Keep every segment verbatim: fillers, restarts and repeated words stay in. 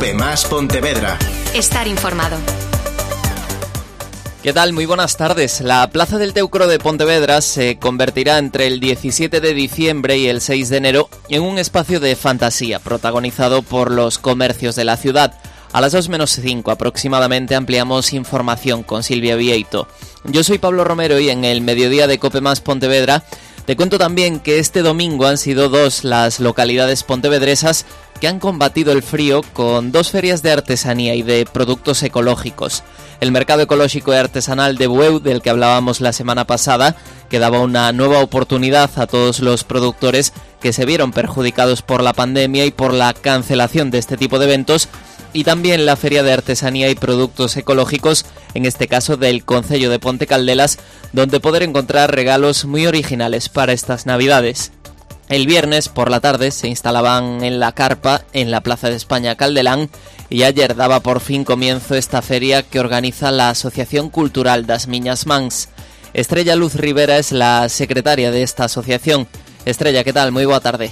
Cope Más Pontevedra. Estar informado. ¿Qué tal? Muy buenas tardes. La Plaza del Teucro de Pontevedra se convertirá entre el diecisiete de diciembre y el seis de enero en un espacio de fantasía protagonizado por los comercios de la ciudad. A las dos menos cinco aproximadamente ampliamos información con Silvia Vieito. Yo soy Pablo Romero y en el mediodía de Cope Más Pontevedra te cuento también que este domingo han sido dos las localidades pontevedresas que han combatido el frío con dos ferias de artesanía y de productos ecológicos. El mercado ecológico y artesanal de Bueu, del que hablábamos la semana pasada, que daba una nueva oportunidad a todos los productores que se vieron perjudicados por la pandemia y por la cancelación de este tipo de eventos, y también la Feria de Artesanía y Productos Ecológicos, en este caso del Concello de Ponte Caldelas, donde poder encontrar regalos muy originales para estas Navidades. El viernes por la tarde se instalaban en la carpa en la Plaza de España Caldelán y ayer daba por fin comienzo esta feria que organiza la Asociación Cultural das Miñas Mans. Estrella Luz Rivera es la secretaria de esta asociación. Estrella, ¿qué tal? Muy buena tarde.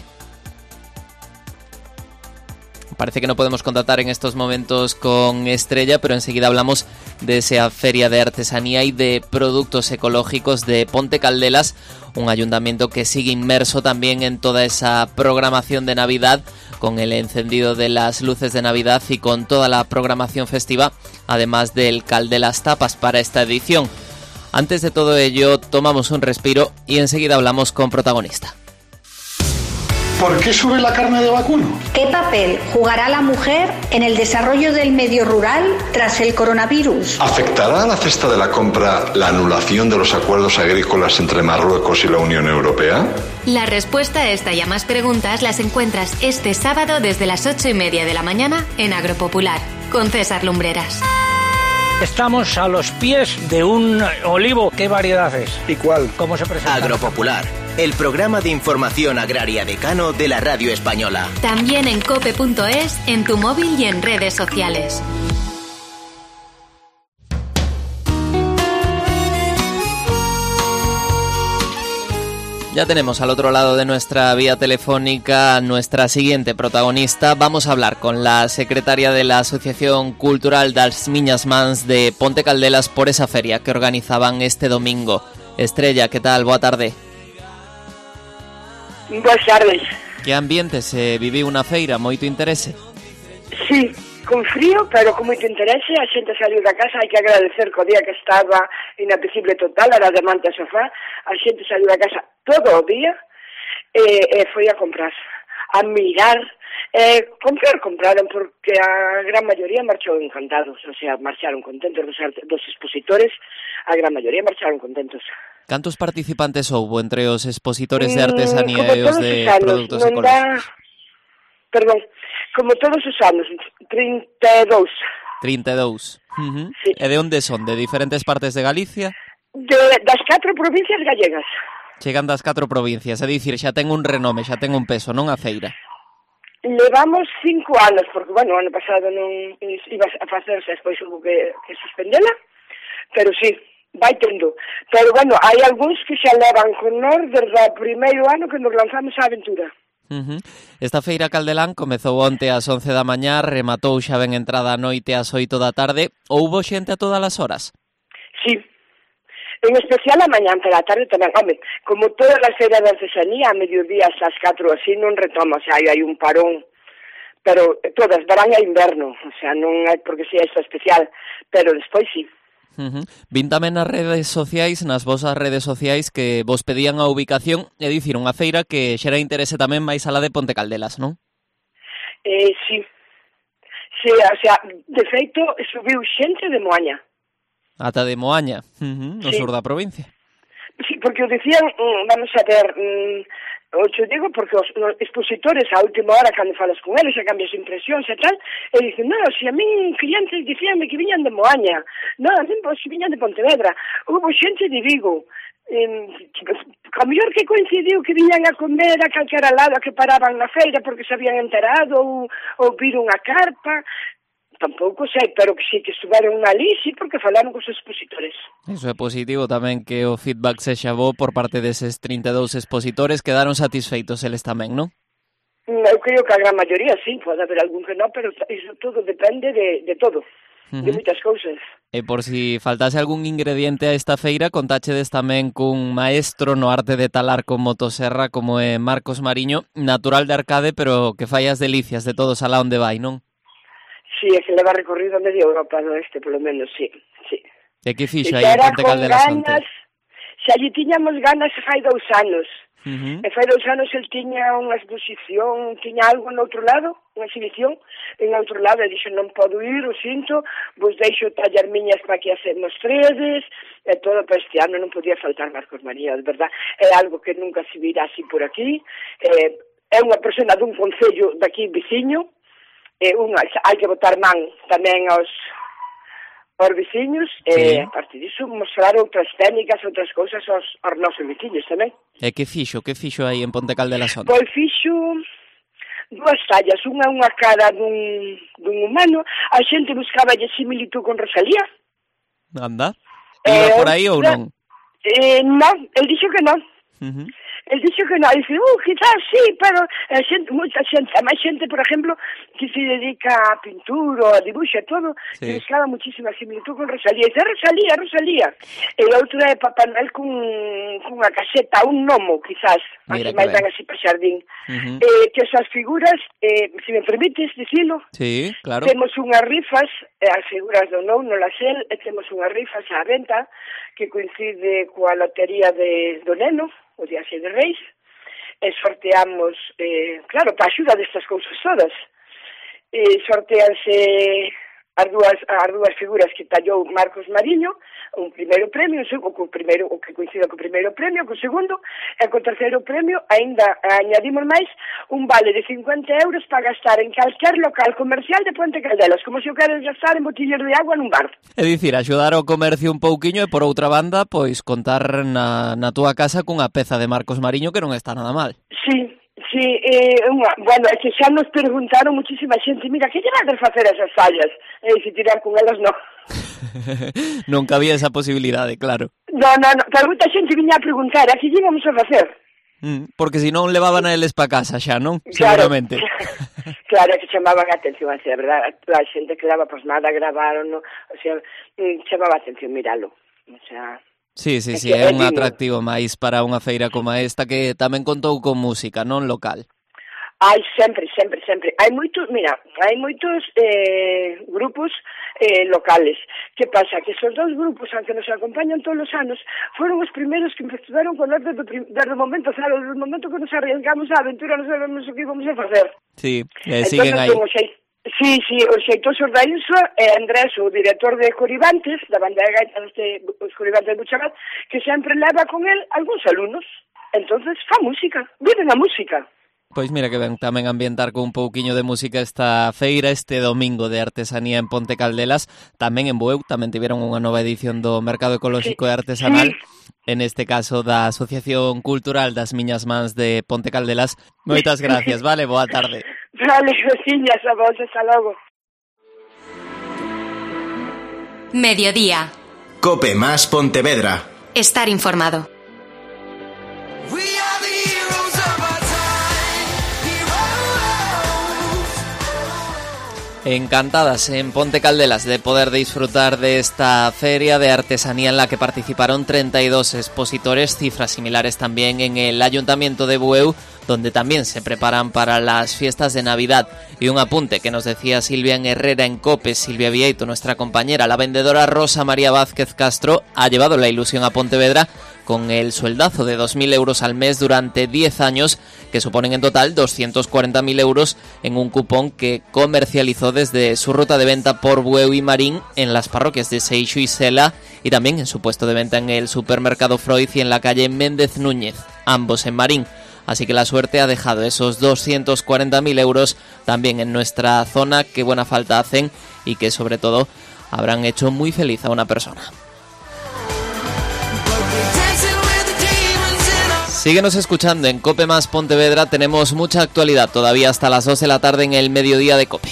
Parece que no podemos contactar en estos momentos con Estrella, pero enseguida hablamos de esa feria de artesanía y de productos ecológicos de Ponte Caldelas, un ayuntamiento que sigue inmerso también en toda esa programación de Navidad, con el encendido de las luces de Navidad y con toda la programación festiva, además del Caldelas Tapas para esta edición. Antes de todo ello, tomamos un respiro y enseguida hablamos con protagonista. ¿Por qué sube la carne de vacuno? ¿Qué papel jugará la mujer en el desarrollo del medio rural tras el coronavirus? ¿Afectará a la cesta de la compra la anulación de los acuerdos agrícolas entre Marruecos y la Unión Europea? La respuesta a esta y a más preguntas las encuentras este sábado desde las ocho y media de la mañana en Agropopular, con César Lumbreras. Estamos a los pies de un olivo. ¿Qué variedad es? ¿Y cuál? ¿Cómo se presenta? Agropopular, el programa de información agraria decano de la radio española. También en cope punto es, en tu móvil y en redes sociales. Ya tenemos al otro lado de nuestra vía telefónica a nuestra siguiente protagonista. Vamos a hablar con la secretaria de la Asociación Cultural das Miñas Mans de Ponte Caldelas por esa feria que organizaban este domingo. Estrella, ¿qué tal? Boa tarde. Boas tardes. Que ambiente se viviu unha feira? Moito interese? Sí, con frío, pero con moito interese. A xente saliu da casa, hai que agradecer que o día que estaba inaccesible total, era de manta sofá, a xente saliu da casa todo o día e, e foi a comprar, a mirar, e comprar, compraron, porque a gran maioría marchou encantados, o sea, marcharon contentos dos, dos expositores, a gran maioría marcharon contentos. Cantos participantes houbo entre os expositores de artesanía mm, e os de os anos, produtos non ecológicos? Dá... Perdón, como todos os anos, trinta e dous. trinta e dous. Uh-huh. Sí. E de onde son? De diferentes partes de Galicia? De, das catro provincias gallegas. Chegan das catro provincias, é dicir, xa ten un renome, xa ten un peso, non a feira? Levamos cinco anos, porque, bueno, o ano pasado non iba a facerse, despois hubo que, que suspendela, pero sí, vai tendo. Pero, bueno, hai algúns que xa levan con nós desde o primeiro ano que nos lanzamos a aventura. Uh-huh. Esta feira Caldelán comezou onte ás once da mañá, rematou xa ben entrada a noite ás oito da tarde. Houbo xente a todas as horas? Sí, en especial a mañá, pero a tarde tamén. Home, como todas as feiras de artesanía, a mediodía ás catro así non retoma, o sea, hai, hai un parón, pero todas, verán a inverno, o sea, non hai porque sea isto especial, pero despois sí. Uh-huh. Vin tamén nas redes sociais, nas vosas redes sociais, que vos pedían a ubicación, é dicir, unha feira que xera interese tamén máis alá de Ponte Caldelas, non? Eh, sí. Sí, o sea, de feito, subiu xente de Moaña. Ata de Moaña, uh-huh, no sí. sur da provincia. Sí, porque o dicían, vamos a ver, o te digo porque os, os expositores a última hora cando falas con eles e cambias impresións e tal, e dicen, no, se a min clientes dicíanme que viñan de Moaña, no, a min pues, viñan de Pontevedra, hubo xente de Vigo, eh, a mellor que coincidiu que viñan a comer a calquera lado que paraban na feira porque se habían enterado ou, ou viron a carpa. Tampouco sei, pero que sí que estuveron ali, sí, porque falaron cos expositores. Iso é positivo tamén que o feedback sexa bo por parte deses trinta e dous expositores. Quedaron satisfeitos eles tamén, non? Eu creo que a gran maioría sí, pode haber algún que non, pero iso todo depende de, de todo, uh-huh. de moitas cousas. E por si faltase algún ingrediente a esta feira, contáchedes tamén cun maestro no arte de talar con motosserra como é Marcos Mariño, natural de Arcade, pero que fai as delicias de todos alá onde vai, non? Sí, é que leva recorrido a media Europa, no este, polo menos, sí, sí. E que fixo aí en Ponte Caldelas onte? Se allí tiñamos ganas fai dous anos. Uh-huh. E fai dous anos el tiña unha exposición, tiña algo no outro lado, unha exhibición, en outro lado, e dixo, non podo ir, o sinto, vos deixo tallar miñas para que as mostredes, e todo, para este ano non podía faltar Marcos María, de verdad, é algo que nunca se virá así por aquí, eh, é unha persona dun concello daqui veciño, e unha, hai que botar man tamén aos aos veciños, sí. E a partir disso mostrar outras técnicas, outras cousas aos, aos nosos veciños tamén. E que fixo, que fixo aí en Ponte Caldelas onte? Pois fixo dúas tallas, unha unha cara dun, dun humano, a xente buscaba lle similitud con Rosalía. Anda, iba eh, por aí ou non? Eh, non, el dixo que non. Uh-huh. El dixo que non, dice, uh, quizás sí, pero a xente, moita xente, a máis xente, por exemplo, que se dedica a pintura, a dibuixo e todo, sí. Que buscaba muchísima similitud con Rosalía. Dice, Rosalía, Rosalía. E o outro é Papá Noel con, con unha caseta, un gnomo, quizás, así máis dan así para xardín. Uh-huh. Eh, que esas figuras, eh, se me permites dicilo, sí, claro. Temos unhas rifas, eh, as figuras do gnomo, no Lasel, e temos unhas rifas á venta, que coincide coa lotería de, do neno, o Día seis de Reis, e sorteamos, eh, claro, para axuda destas cousas todas, e sorteanse as dúas, as dúas figuras que tallou Marcos Mariño, un primeiro premio, o, o, primeiro, o que coincide co primeiro premio, co segundo, e co terceiro premio, aínda añadimos máis un vale de cincuenta euros para gastar en calquer local comercial de Ponte Caldelas, como se o queres gastar en botillas de agua nun bar. É dicir, axudar ao comercio un pouquiño e, por outra banda, pois contar na, na túa casa cunha peza de Marcos Mariño que non está nada mal. Sí. Sí, eh, unha, bueno, é que xa nos preguntaron muchísima xente, mira, que llevades facer esas fallas? E se tirar con elas, non. Non cabía esa posibilidade, claro. No, no, no, pero moita xente viña a preguntar, a que llevamos a facer? Mm, porque se non levaban a eles pa casa xa, non? Claro. Seguramente. Claro, que chamaban a atención, así, a verdad, a xente que daba, pues nada, gravaron, no, o sea, chamaba a atención, míralo, o sea... Sí, sí, sí, é un atractivo máis para unha feira como esta que tamén contou con música, non local. Hai sempre, sempre, sempre. Hai moitos, mira, hai moitos eh, grupos eh, locales. Que pasa? Que esos dos grupos, aunque nos acompañan todos os anos, foron os primeiros que empezaron con nós desde, desde o momento, claro, desde o momento que nos arriesgamos a aventura, non sabemos o que íbamos a facer. Sí, eh, siguen aí. Sí, sí, o xeitoso da Isla é Andrés, o director de Coribantes, da banda de gaitas de os Coribantes de Buchagat, que sempre leva con el algúns alumnos. Entonces, fa música, viven a música. Pois mira que ben, tamén ambientar con un pouquiño de música esta feira, este domingo de artesanía en Ponte Caldelas, tamén en Bueu, tamén tiveron unha nova edición do Mercado Ecolóxico sí. e Artesanal, sí. En este caso da Asociación Cultural das Miñas Mans de Ponte Caldelas. Moitas gracias, vale, boa tarde. Vale, gracias a vos, hasta logo. Mediodía. Cope más Pontevedra. Estar informado. Encantadas en Ponte Caldelas de poder disfrutar de esta feria de artesanía en la que participaron treinta y dos expositores, cifras similares también en el Ayuntamiento de Bueu, donde también se preparan para las fiestas de Navidad. Y un apunte que nos decía Silvia Herrera en COPE, Silvia Vieito, nuestra compañera, la vendedora Rosa María Vázquez Castro, ha llevado la ilusión a Pontevedra con el sueldazo de dos mil euros al mes durante diez años, que suponen en total doscientos cuarenta mil euros en un cupón que comercializó desde su ruta de venta por Bueu y Marín en las parroquias de Seixo y Sela, y también en su puesto de venta en el supermercado Freud y en la calle Méndez Núñez, ambos en Marín. Así que la suerte ha dejado esos doscientos cuarenta mil euros también en nuestra zona, que buena falta hacen y que sobre todo habrán hecho muy feliz a una persona. Síguenos escuchando en Cope Más Pontevedra, tenemos mucha actualidad todavía hasta las dos de la tarde en el mediodía de Cope.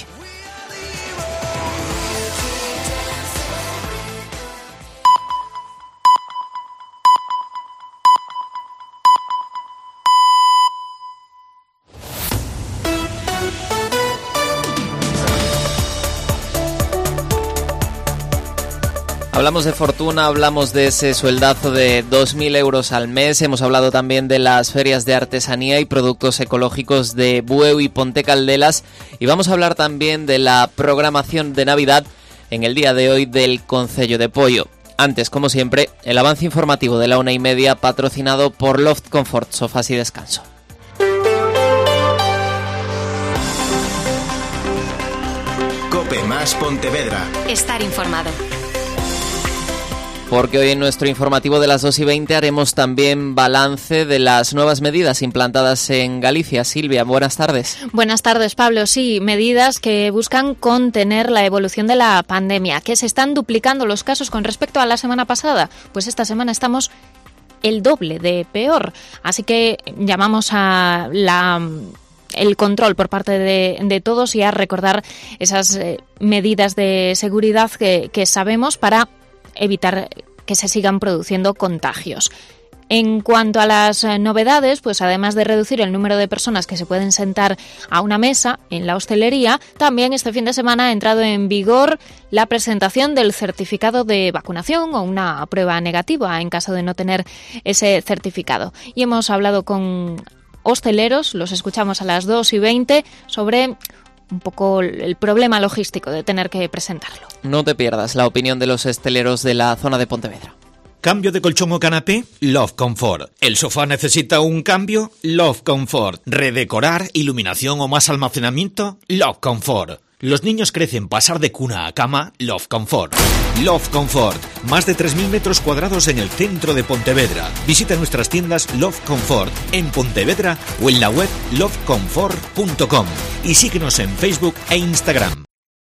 Hablamos de fortuna, hablamos de ese sueldazo de dos mil euros al mes, hemos hablado también de las ferias de artesanía y productos ecológicos de Bueu y Ponte Caldelas, y vamos a hablar también de la programación de Navidad en el día de hoy del Concello de Poio. Antes, como siempre, el avance informativo de la una y media patrocinado por Loft Comfort, sofás y descanso. Cope más Pontevedra. Estar informado. Porque hoy en nuestro informativo de las dos y veinte haremos también balance de las nuevas medidas implantadas en Galicia. Silvia, buenas tardes. Buenas tardes, Pablo. Sí, medidas que buscan contener la evolución de la pandemia, que se están duplicando los casos con respecto a la semana pasada. Pues esta semana estamos el doble de peor. Así que llamamos a la... el control por parte de, de todos y a recordar esas eh, medidas de seguridad que, que sabemos para evitar que se sigan produciendo contagios. En cuanto a las novedades, pues además de reducir el número de personas que se pueden sentar a una mesa en la hostelería, también este fin de semana ha entrado en vigor la presentación del certificado de vacunación o una prueba negativa en caso de no tener ese certificado. Y hemos hablado con hosteleros, los escuchamos a las dos y veinte, sobre un poco el problema logístico de tener que presentarlo. No te pierdas la opinión de los hosteleros de la zona de Pontevedra. ¿Cambio de colchón o canapé? Love Comfort. ¿El sofá necesita un cambio? Love Comfort. ¿Redecorar, iluminación o más almacenamiento? Love Comfort. Los niños crecen, pasar de cuna a cama, Love Comfort. Love Comfort, más de tres mil metros cuadrados en el centro de Pontevedra. Visita nuestras tiendas Love Comfort en Pontevedra o en la web love comfort punto com y síguenos en Facebook e Instagram.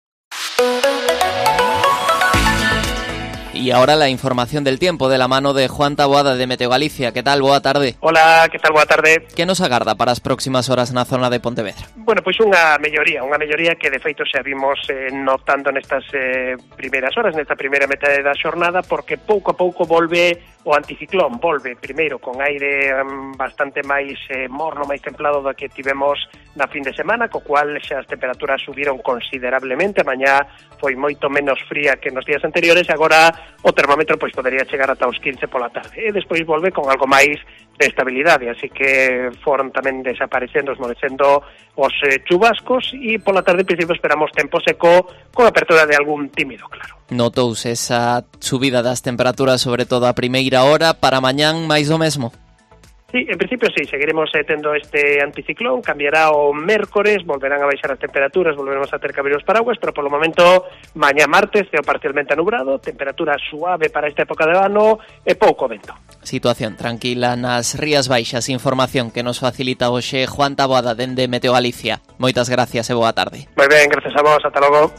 Y ahora la información del tiempo de la mano de Juan Taboada de Meteo Galicia. ¿Qué tal? Boa tarde. Hola, que tal? Boa tarde. Que nos agarda para as próximas horas na zona de Pontevedra? Bueno, pois unha melloría, unha melloría que de feito xa vimos eh, notando nestas eh, primeiras horas, nesta primeira metade da xornada, porque pouco a pouco volve o anticiclón, volve primeiro con aire um, bastante máis eh, morno, máis templado do que tivemos na fin de semana, co cual xa as temperaturas subiron considerablemente. Mañá foi moito menos fría que nos días anteriores e agora o termómetro pois podería chegar ata os quince pola tarde. E despois volve con algo máis de estabilidade, así que foron tamén desaparecendo, esmorecendo os eh, chubascos e pola tarde en principio esperamos tempo seco con apertura de algún tímido, claro. Notouse esa subida das temperaturas, sobre todo a primeira hora, para mañán máis do mesmo? Sí, en principio sí, seguiremos eh, tendo este anticiclón, cambiará o mércores, volverán a baixar as temperaturas, volveremos a ter que abrir os paraguas, pero polo momento, mañá martes, ceo parcialmente nublado, temperatura suave para esta época de ano e pouco vento. Situación tranquila nas Rías Baixas, información que nos facilita hoxe Juan Taboada dende Meteo Galicia. Moitas gracias e boa tarde. Moi ben, gracias a vos, ata logo.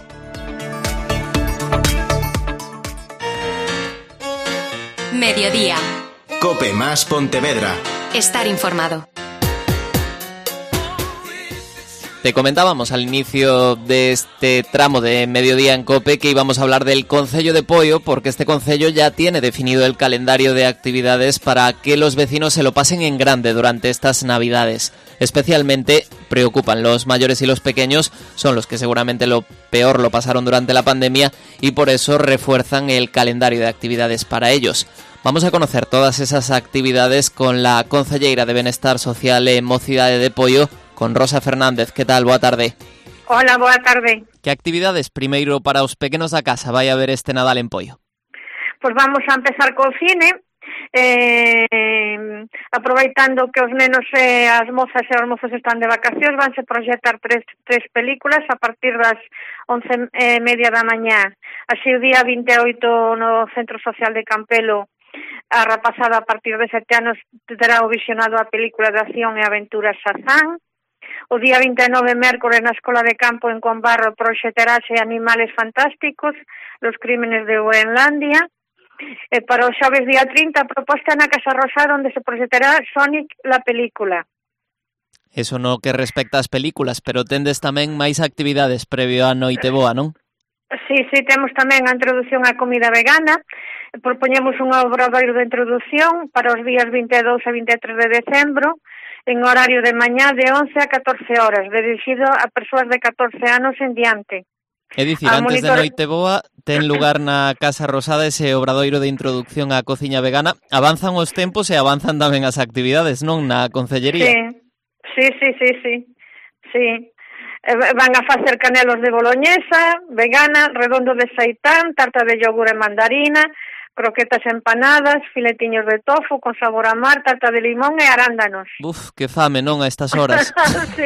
Mediodía. Cope más Pontevedra. Estar informado. Te comentábamos al inicio de este tramo de Mediodía en Cope que íbamos a hablar del Concello de Poio, porque este concello ya tiene definido el calendario de actividades para que los vecinos se lo pasen en grande durante estas Navidades. Especialmente preocupan los mayores y los pequeños, son los que seguramente lo peor lo pasaron durante la pandemia y por eso refuerzan el calendario de actividades para ellos. Vamos a conocer todas esas actividades con la concelleira de Benestar Social e Mocidade de Poio, con Rosa Fernández. Que tal? Boa tarde. Hola, boa tarde. Que actividades, primeiro, para os pequenos da casa vai haber este Nadal en Poio? Pois vamos a empezar co cine, eh, aproveitando que os nenos e as mozas e os mozos están de vacacións, vanse proxectar tres, tres películas a partir das once e media da mañá. Así o día vinte e oito no Centro Social de Campelo, a rapazada a partir de sete anos terá o visionado a película de acción e aventuras Shazam. O día vinte e nove, mércores, na Escola de Campo en Combarro, proxectarase Animales Fantásticos, Los Crímenes de Groenlandia. E para o xoves día trinta, a proposta na Casa Rosada, onde se proxectará Sonic, la película. Eso no que respecta ás películas, pero tendes tamén máis actividades previo a Noite Boa, non? Sí, sí, temos tamén a introducción á comida vegana. Propoñemos un obradoiro de introducción para os días vinte e dous e vinte e tres de decembro, en horario de mañá de once a catorce horas, dirixido a persoas de catorce anos en diante. É dicir, antes monitor... de Noiteboa ten lugar na Casa Rosada ese obradoiro de introducción á cociña vegana. Avanzan os tempos e avanzan tamén as actividades, non, na concellería? Sí, sí, sí, sí, sí. sí. Van a facer canelos de boloñesa, vegana, redondo de seitán, tarta de yogur e mandarina, croquetas empanadas, filetiños de tofu con sabor a mar, tarta de limón e arándanos. Uf, que fame, non, a estas horas. Sí.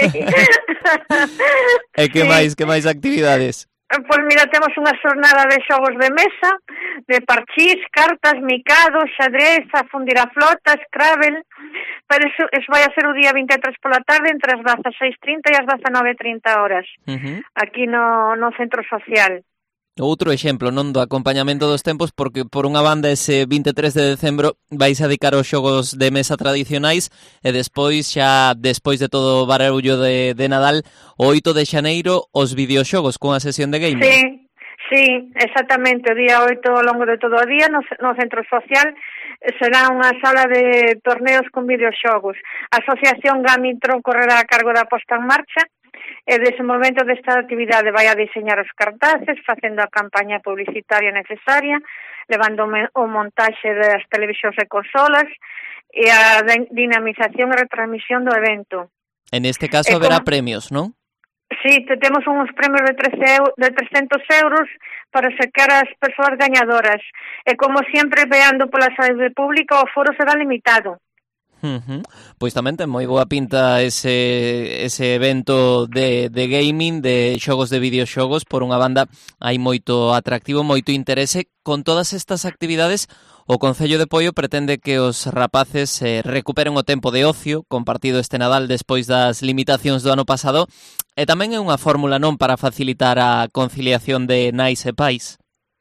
E que sí. máis, que máis actividades? Pois mira, temos unha xornada de xogos de mesa, de parchís, cartas, micados, xadrez, a fundir a flota, Scrabble, pero eso, eso vai a ser o día vinte e tres pola tarde entre as dezaseis e trinta e as dezenove e trinta horas, uh-huh. aquí no, no centro social. Outro exemplo, non, do acompañamento dos tempos, porque por unha banda ese vinte e tres de decembro vais a dedicar aos xogos de mesa tradicionais e despois, xa despois de todo o barullo de, de Nadal, o oito de xaneiro os videoxogos cunha sesión de gaming. Sí, sí, exactamente, o día oito ao longo de todo o día no, no centro social será unha sala de torneos con videoxogos. A Asociación Gamitron correrá a cargo da posta en marcha e dese momento desta actividade vai a diseñar os cartaces, facendo a campaña publicitaria necesaria, levando o montaxe das televisións e consolas e a dinamización e retransmisión do evento. En este caso e haberá como... premios, non? Sí, te temos uns premios de, trece, de trescentos euros para sacar as persoas gañadoras. E como sempre, veando pola saúde pública, o foro será limitado. Uh-huh. Pois tamén ten moi boa pinta ese, ese evento de, de gaming, de xogos de videoxogos. Por unha banda hai moito atractivo, moito interese. Con todas estas actividades, o Concello de Poio pretende que os rapaces eh, recuperen o tempo de ocio compartido este Nadal despois das limitacións do ano pasado, e tamén é unha fórmula, non, para facilitar a conciliación de nais e pais.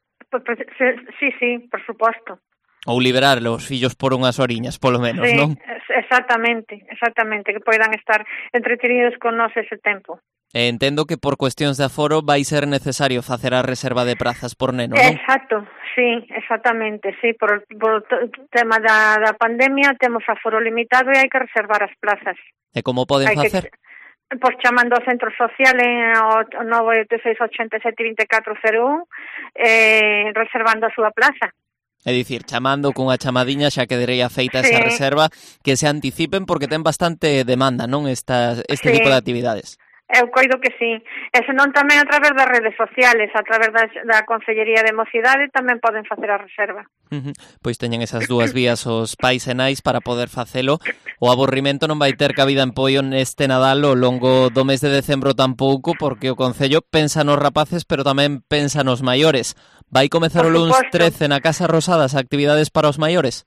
Sí, sí, por suposto. Ou liberar os fillos por unhas oriñas, polo menos, sí, non? Exactamente, exactamente, que poidan estar entretenidos con nós ese tempo. Entendo que por cuestións de aforo vai ser necesario facer a reserva de prazas por neno, non? Exacto, sí, exactamente, sí, por, por o tema da, da pandemia temos aforo limitado e hai que reservar as plazas. E como poden hai facer? Que, pois chamando ao centro social en o nove oito seis oito sete dos catro cero un eh, reservando a súa plaza. É dicir, chamando cunha chamadiña xa quedaría feita sí. esa reserva, que se anticipen porque ten bastante demanda, non, Esta, este sí. tipo de actividades. Eu coido que sí. E senón tamén a través das redes sociales, a través da, da Consellería de Mocidade tamén poden facer a reserva. Uh-huh. Pois teñen esas dúas vías os pais e nais para poder facelo. O aburrimento non vai ter cabida en Poio neste Nadal ao longo do mes de decembro tampouco, porque o Concello pensa nos rapaces, pero tamén pensa nos maiores. Vai comezar o luns trece na Casa Rosada as actividades para os maiores?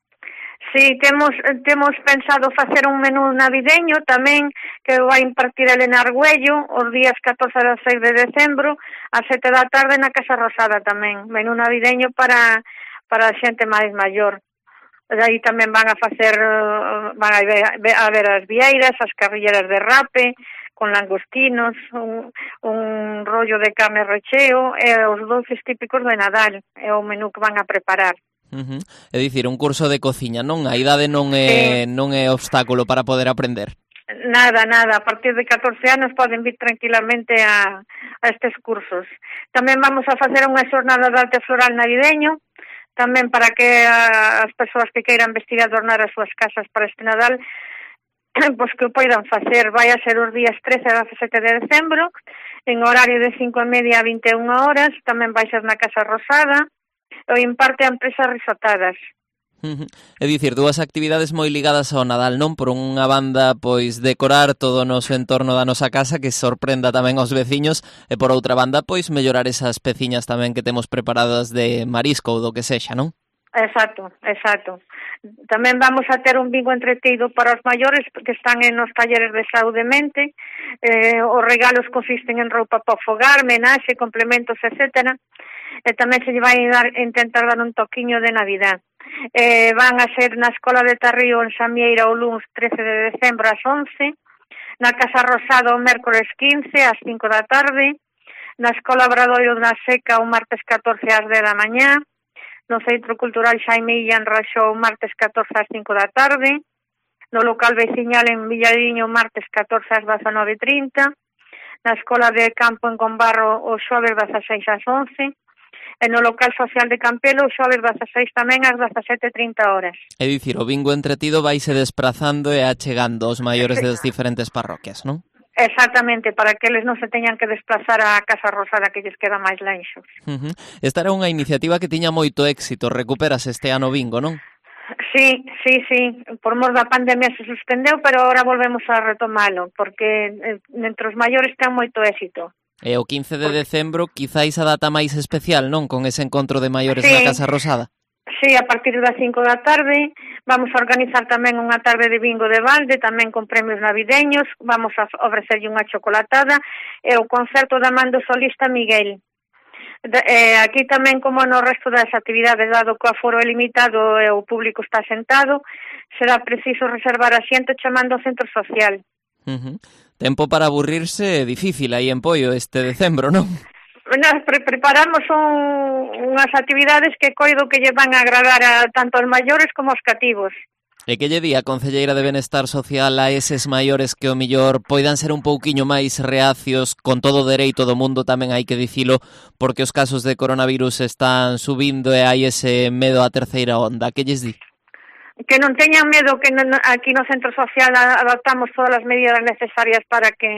Sí, temos temos pensado facer un menú navideño tamén que vai impartir Elena Argüello os días catorce e seis de decembro a sete da tarde na Casa Rosada tamén, menú navideño para para a xente máis maior. E aí tamén van a facer van a ver, a ver as vieiras, as carrilleras de rape con langostinos, un, un rollo de carne recheo e os dulces típicos de Nadal, é o menú que van a preparar. Uh-huh. É dicir, un curso de cociña, non? A idade non é, sí. non é obstáculo para poder aprender. Nada, nada. A partir de catorce anos poden vir tranquilamente a, a estes cursos. Tamén vamos a facer unha xornada de arte floral navideño, tamén para que a, as persoas que queiran vestir e adornar as súas casas para este Nadal pois que o poidan facer. Vai a ser os días trece e dezasete de decembro, en horario de cinco e media a vinte e unha horas, tamén vai ser na Casa Rosada, o imparte a empresa Risotadas. Uh-huh. É dicir, dúas actividades moi ligadas ao Nadal, non? Por unha banda, pois, decorar todo o noso entorno da nosa casa, que sorprenda tamén aos veciños, e por outra banda, pois, mellorar esas peciñas tamén que temos preparadas de marisco ou do que sexa, non? Exacto, exacto. Tamén vamos a ter un bingo entretido para os maiores que están en os talleres de saúde mente. Eh, os regalos consisten en roupa para o fogar, menaxe, complementos, etcétera. E tamén se lle vai dar, intentar dar un toquiño de Navidad. Eh, van a ser na Escola de Tarrío en Samieira o luns trece de decembro ás once, na Casa Rosada o mércores quince ás cinco da tarde, na Escola Obradoiro na Seca o martes catorce ás dez da mañá, no Centro Cultural Xaime Illa en Raxó o martes catorce ás cinco da tarde, no local veciñal en Villariño o martes catorce ás dezanove e trinta, na Escola de Campo en Combarro o xoves dezaseis ás once, e no local social de Campelo o xoves dezaseis tamén ás dezasete e trinta horas. É dicir, o bingo entretido vaise desprazando e achegando aos maiores sí. das diferentes parroquias, non? Exactamente, para que eles non se teñan que desplazar á Casa Rosada que lles queda máis lenxos. Uh-huh. Esta era unha iniciativa que tiña moito éxito. Recuperas este ano bingo, non? Sí, sí, sí. Por mor da pandemia se suspendeu, pero ahora volvemos a retomalo, porque eh, entre os maiores ten moito éxito. E o quince de decembro, quizáis a data máis especial, non? Con ese encontro de maiores sí. na Casa Rosada. Sí, a partir das cinco da tarde vamos a organizar tamén unha tarde de bingo de balde, tamén con premios navideños, vamos a ofrecerlle unha chocolatada e o concerto da man do solista Miguel. De, eh, aquí tamén, como no resto das actividades, dado que o aforo é limitado e o público está sentado, será preciso reservar asiento chamando ao centro social. Uh-huh. Tempo para aburrirse é difícil aí en Poio este decembro, non? Nos pre preparamos un, unhas actividades que coido que lle van a agradar a tanto aos maiores como aos cativos. E que lle di a Concelleira de Benestar Social a eses maiores que o millor poidan ser un pouquiño máis reacios, con todo o dereito do mundo tamén hai que dicilo, porque os casos de coronavirus están subindo e hai ese medo á terceira onda. Que lles di? Que non teñan medo, que non, aquí no centro social adaptamos todas as medidas necesarias para que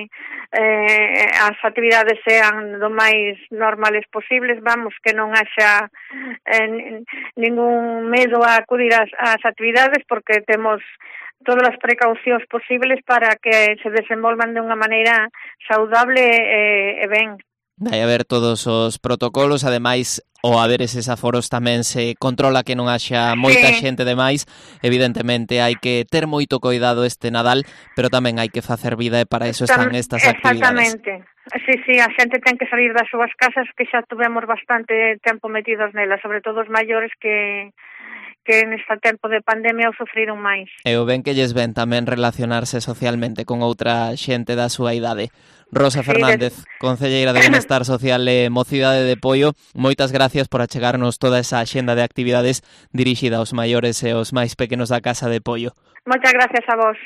eh, as actividades sean do máis normales posibles, vamos, que non haxa eh, ningún medo a acudir ás, ás actividades, porque temos todas as precaucións posibles para que se desenvolvan de unha maneira saudable e, e ben. Vai haber todos os protocolos, ademais, ao haber eses aforos tamén se controla que non haxa moita sí. xente de máis. Evidentemente hai que ter moito cuidado este Nadal, pero tamén hai que facer vida e para iso están estas actividades. Exactamente. Sí, sí, a xente ten que salir das súas casas, que xa tuvemos bastante tempo metidos nelas, sobre todo os maiores que que neste tempo de pandemia o sufriron máis. E o ben que lles ven tamén relacionarse socialmente con outra xente da súa idade. Rosa Fernández, sí, de... Concelleira de Benestar Social e Mocidade de Poio, moitas gracias por achegarnos toda esa axenda de actividades dirixida aos maiores e aos máis pequenos da Casa de Poio. Moitas gracias a vos.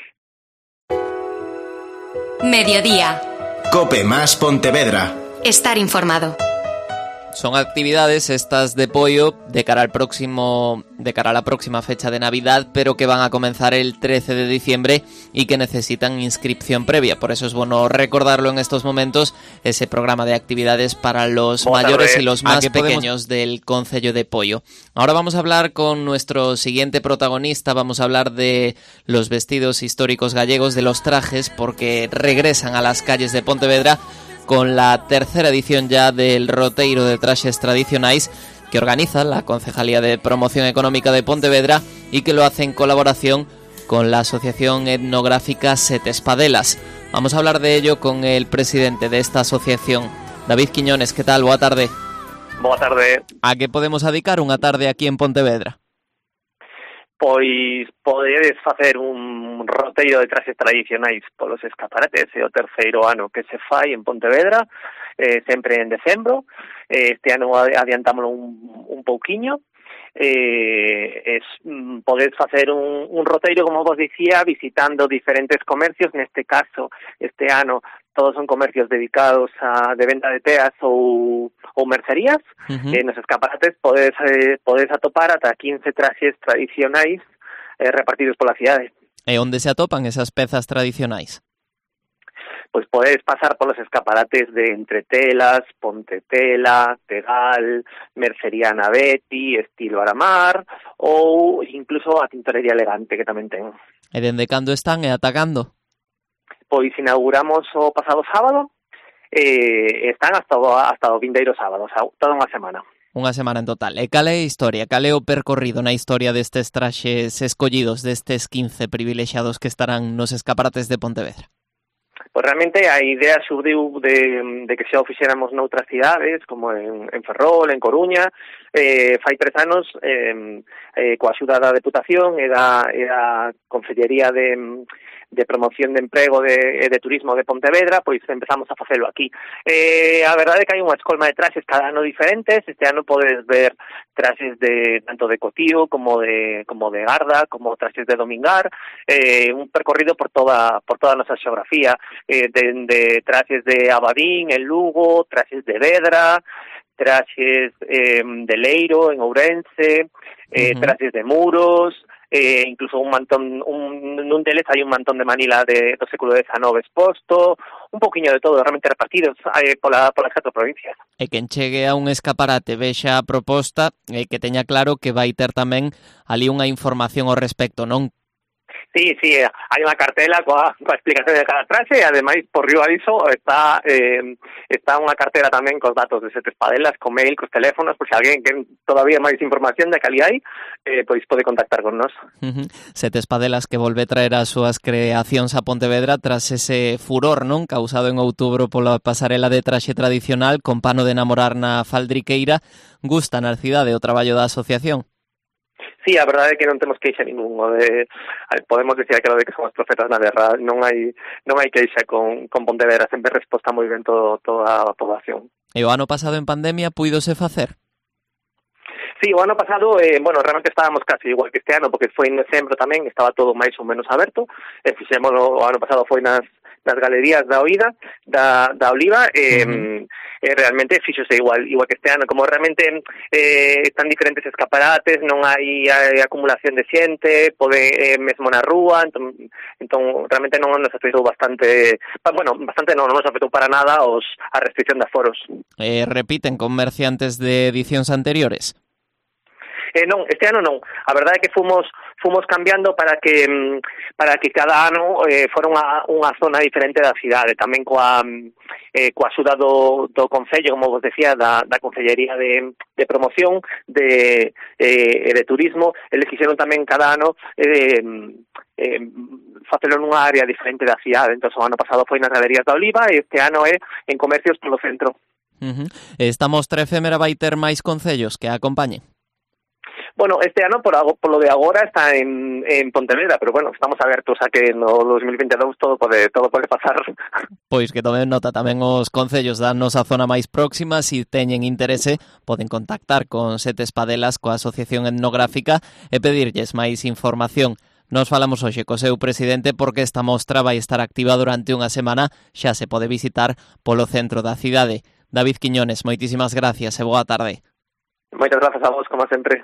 Mediodía. Cope más Pontevedra. Estar informado. Son actividades estas de Poio de cara al próximo, de cara a la próxima fecha de Navidad, pero que van a comenzar el trece de diciembre y que necesitan inscripción previa. Por eso es bueno recordarlo en estos momentos, ese programa de actividades para los Buenas mayores tardes. Y los más pequeños podemos... del concello de Poio. Ahora vamos a hablar con nuestro siguiente protagonista, vamos a hablar de los vestidos históricos gallegos, de los trajes, porque regresan a las calles de Pontevedra con la tercera edición ya del Roteiro de Traxes Tradicionais que organiza la Concejalía de Promoción Económica de Pontevedra y que lo hace en colaboración con la Asociación Etnográfica Sete Espadelas. Vamos a hablar de ello con el presidente de esta asociación, David Quiñones. ¿Qué tal? Boa tarde. Boa tarde. A que podemos dedicar unha tarde aquí en Pontevedra? Pois podedes facer un roteiro de traxes tradicionais polos escaparates, é o terceiro ano que se fai en Pontevedra, eh, sempre en decembro. Eh, este ano adiantámoslo un, un pouquiño. Eh, es, podedes facer un, un roteiro, como vos dicía, visitando diferentes comercios. Neste caso, este ano, todos son comercios dedicados a de venta de teas ou, ou mercerías. Uh-huh. Eh, nos escaparates podes, eh, podes atopar ata quince traxes tradicionais eh, repartidos pola cidade. E onde se atopan esas pezas tradicionais? Pois podes pasar polos escaparates de Entretelas, Pontetela, Tegal, Mercería Naveti, Estilo Aramar ou incluso a Tintorería Elegante, que tamén ten. E dende cando están e atacando? Pois inauguramos o pasado sábado, eh, están hasta o, hasta o vindeiro sábado, toda unha semana. Unha semana en total. E cal é a historia, cal é o percorrido na historia destes traxes escollidos, destes quince privilexiados que estarán nos escaparates de Pontevedra? Pois realmente a idea xurdiu de, de que xa o fixéramos noutras cidades, como en, en Ferrol, en Coruña. Eh, fai tres anos, eh, eh, coa axuda da Deputación e da, e da Consellería de, de promoción de emprego de, de turismo de Pontevedra, pois empezamos a facelo aquí. Eh, a verdade é que hai unha escolma de traxes cada ano diferentes. Este ano podes ver traxes de tanto de Cotío como de como de Garda, como traxes de Domingar, eh, un percorrido por toda por toda a nosa xeografía, eh, de, de traxes de Abadín, en Lugo, traxes de Vedra, traxes eh, de Leiro, en Ourense, eh, uh-huh. traxes de Muros, eh, incluso un mantón, un, nun deles hai un mantón de Manila de, do século dezanove exposto, un poquinho de todo, realmente repartidos eh, pola, polas catro provincias. E quen chegue a un escaparate vexa a proposta e eh, que teña claro que vai ter tamén ali unha información ao respecto, non? Sí, sí, hai unha cartela coa, coa explicación de cada traxe e ademais por riba diso está eh, está unha cartela tamén cos datos de Sete Espadelas, co mail, cos teléfonos, por se alguén que todavía máis información de cali hai, eh, pois pode contactar con nós. Uh-huh. Sete Espadelas que volve traer as súas creacións a Pontevedra tras ese furor, non, causado en outubro pola pasarela de traxe tradicional con pano de namorar na faldriqueira. Gusta na cidade o traballo da asociación? Sí, a verdade é que non temos queixa ningún. De, podemos dicir aquilo de que somos profetas na guerra. Non hai non hai queixa con, con Pontevedra. Sempre resposta moi ben todo, toda a poboación. E o ano pasado en pandemia puídose facer? Sí, o ano pasado, eh, bueno, realmente estábamos casi igual que este ano, porque foi en decembro tamén, estaba todo máis ou menos aberto. E fixemos o ano pasado foi nas nas galerías da Oída, da, da Oliva, eh, uh-huh. eh, realmente fíxose igual, igual que este ano, como realmente eh, están diferentes escaparates, non hai, hai acumulación de xente, pode eh, mesmo na rúa, entón, entón realmente non nos afectou bastante, bueno, bastante non, non nos afectou para nada os, a restricción de aforos. Eh, repiten comerciantes de edicións anteriores? Eh, non, este ano non. A verdade é que fomos fomos cambiando para que para que cada ano eh, fora unha, unha zona diferente da cidade, tamén coa eh, coa axuda do, do Concello, como vos decía, da, da Concellería de, de Promoción de, eh, de Turismo. Eles quixeron tamén cada ano eh, eh, facelo nunha área diferente da cidade. Entón, o ano pasado foi nas galerías da Oliva e este ano é en comercios polo centro. Uh-huh. Esta mostra efémera vai ter máis concellos que a acompañen? Bueno, este ano, por, por lo de agora, está en, en Pontevedra, pero bueno, estamos abertos a que no dos mil veintidós todo pode, todo pode pasar. Pois que tomen nota tamén os concellos da nosa zona máis próxima, se si teñen interese, poden contactar con Sete Espadelas, coa Asociación Etnográfica, e pedirlles máis información. Nos falamos hoxe co seu presidente porque esta mostra vai estar activa durante unha semana, xa se pode visitar polo centro da cidade. David Quiñones, moitísimas gracias e boa tarde. Moitas grazas a vos, como sempre.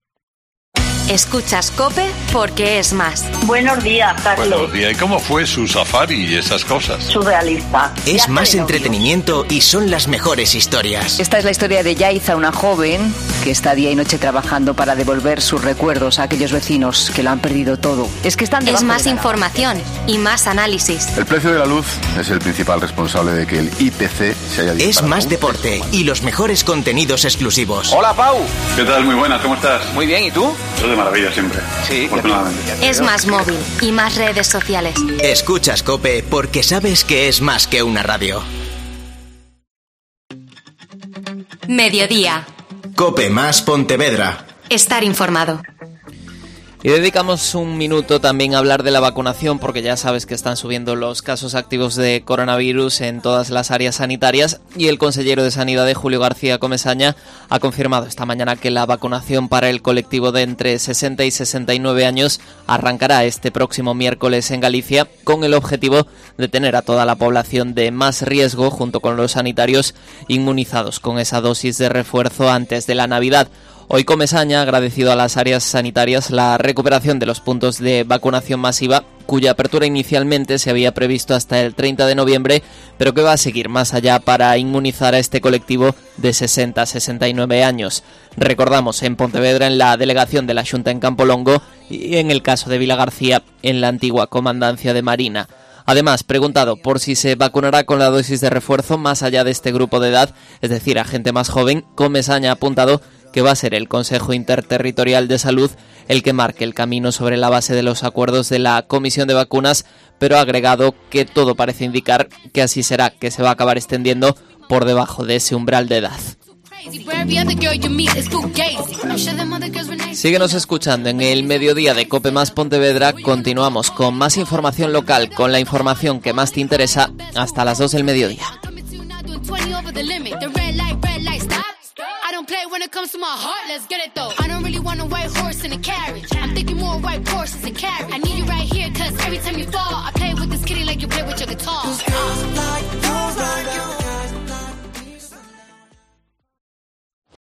Escuchas COPE porque es más. Buenos días, Carlos. Buenos días. ¿Y cómo fue su safari y esas cosas? Surrealista. Es ya más entretenimiento y son las mejores historias. Esta es la historia de Yaiza, una joven que está día y noche trabajando para devolver sus recuerdos a aquellos vecinos que lo han perdido todo. Es que están Es más información y más análisis. El precio de la luz es el principal responsable de que el I P C se haya disparado. Es más deporte y los mejores contenidos exclusivos. Hola, Pau. ¿Qué tal? Muy buenas, ¿cómo estás? Muy bien, ¿y tú? Yo de maravilla siempre. Sí, afortunadamente. Es más móvil y más redes sociales. Escuchas COPE porque sabes que es más que una radio. Mediodía. COPE más Pontevedra. Estar informado. Y dedicamos un minuto también a hablar de la vacunación porque ya sabes que están subiendo los casos activos de coronavirus en todas las áreas sanitarias y el consejero de Sanidad, Julio García Comesaña, ha confirmado esta mañana que la vacunación para el colectivo de entre sesenta y sesenta y nueve años arrancará este próximo miércoles en Galicia con el objetivo de tener a toda la población de más riesgo junto con los sanitarios inmunizados con esa dosis de refuerzo antes de la Navidad. Hoy Comesaña ha agradecido a las áreas sanitarias la recuperación de los puntos de vacunación masiva, cuya apertura inicialmente se había previsto hasta el treinta de noviembre, pero que va a seguir más allá para inmunizar a este colectivo de sesenta a sesenta y nueve años. Recordamos, en Pontevedra, en la delegación de la Xunta en Campolongo y en el caso de Vilagarcía, en la antigua Comandancia de Marina. Además, preguntado por si se vacunará con la dosis de refuerzo más allá de este grupo de edad, es decir, a gente más joven, Comesaña ha apuntado que va a ser el Consejo Interterritorial de Salud el que marque el camino sobre la base de los acuerdos de la Comisión de Vacunas, pero ha agregado que todo parece indicar que así será, que se va a acabar extendiendo por debajo de ese umbral de edad. Síguenos escuchando en el mediodía de Cope Más Pontevedra. Continuamos con más información local, con la información que más te interesa hasta las dos del mediodía. I don't play when it comes to my heart, let's get it though. I don't really want a white horse in a carriage. I'm thinking more white horses and carriage. I need you right here, cause every time you fall, I play with this kitty like you play with your guitar.